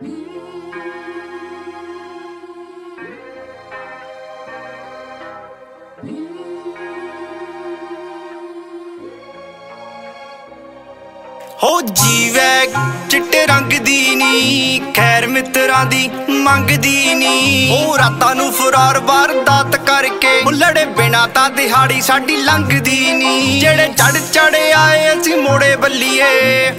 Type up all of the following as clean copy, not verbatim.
हो जीवै चिट्टे रंग दी नी खैर मित्रां दी मंगदी नी ओ रातां नूं फरार वारदात करके लड़े बिना तां दिहाड़ी साडी लंघदी नी जेड़े चढ़ चढ़े आए असीं मोड़े बल्लीए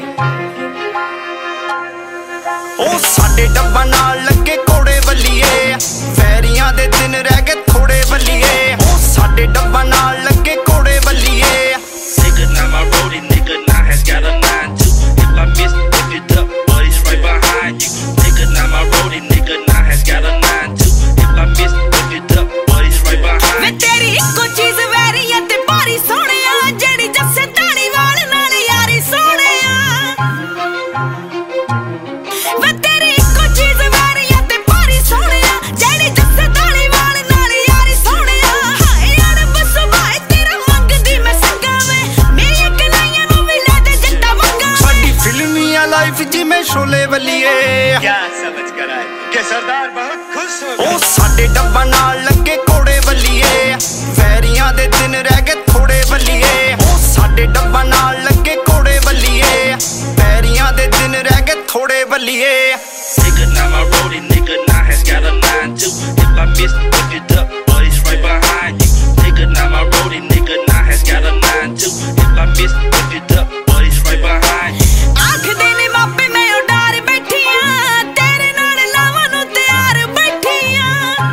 ओ साडे डब्बा नाल लगे कोड़े बल्लीए वैरियां दे दिन रह गए थोड़े बल्लीए ओ साडे डब्बा नाल लगे कोड़े बल्लीए Nigga, now my roadie nigga now has got a 9-2. If I miss, pick it up, but he's right behind you. Nigga, now my roadie nigga now has got a 9-2. If I miss, pick it up, but he's right behind you. मैं तेरी इक्को चीज vary है ते भारी सोहणिया जेड़ी जस्से ताड़ी वाल नाल यारी सोहणिया मैं तेरी इक्को चीज वैरी है ते भारी सोहणिया जेड़ी जस्से ताड़ी वाल नाल यारी सोहणिया हाय यार बस भाई तेरा मंगदी मैं संगा में मेरी कलाइयां नूं भी ले दे जट्टा मंगा साडी फिल्मिया लाइफ जिवें शोले बल्लीए क्या समझ कर आए कि सरदार बहुत खुश हो ओ साडे डब्बा नाल लगे कोड़े बल्लीए वैरियां दे दिन रह गए थोड़े बल्लीए ओ साडे डब्बा नाल लगे कोड़े बल्लीए वैरियां दे दिन रह गए थोड़े बल्लीए Nigga, now my roadie nigga now has got a 9-2. If I miss, pick it up, but he's right behind you. Nigga, now my roadie nigga now has got a 9-2. If I miss, pick it up, but he's right behind you. आँख देने मापे मैं उडार बैठियां तेरे नाल लावां नूं तैयार बैठियां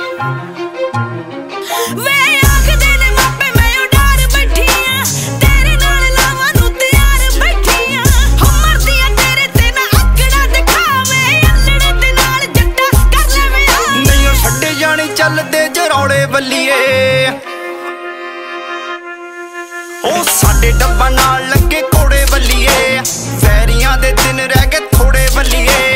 वे आँख देने मापे मैं उडार बैठियां तेरे नाल लावां नूं तैयार बैठियां हो मरदियां तेरे ते ना आकड़ा दिखावे अल्लड़ दे नाल जट्टा कर लवे नहीं छड्डे जाने चलदे जरौड़े बल्लीए ओ साडे डब्बा नाल लगे कोड़े बल्लीए वैरियां दे दिन रह गए थोड़े बल्लीए